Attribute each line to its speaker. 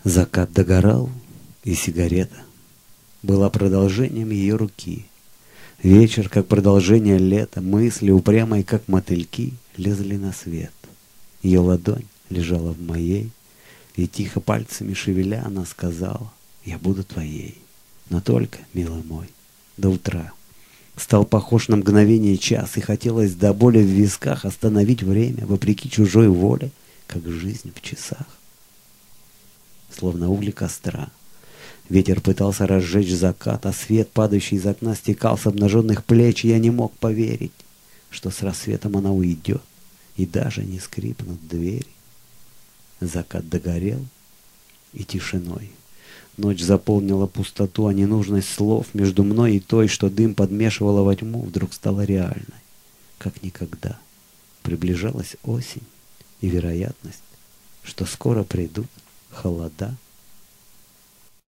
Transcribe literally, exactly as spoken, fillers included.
Speaker 1: Закат догорал, и сигарета была продолжением ее руки. Вечер, как продолжение лета, мысли, упрямые, как мотыльки, лезли на свет. Ее ладонь лежала в моей, и тихо пальцами шевеля она сказала: «Я буду твоей, но только, милый мой, до утра». Стал похож на мгновение час, и хотелось до боли в висках остановить время, вопреки чужой воле, как жизнь в часах. Словно угли костра, ветер пытался разжечь закат, а свет, падающий из окна, стекал с обнаженных плеч, и я не мог поверить, что с рассветом она уйдет, и даже не скрипнут двери. Закат догорел, и тишиной ночь заполнила пустоту, а ненужность слов между мной и той, что дым подмешивала во тьму, вдруг стала реальной, как никогда. Приближалась осень и вероятность, что скоро придут холода.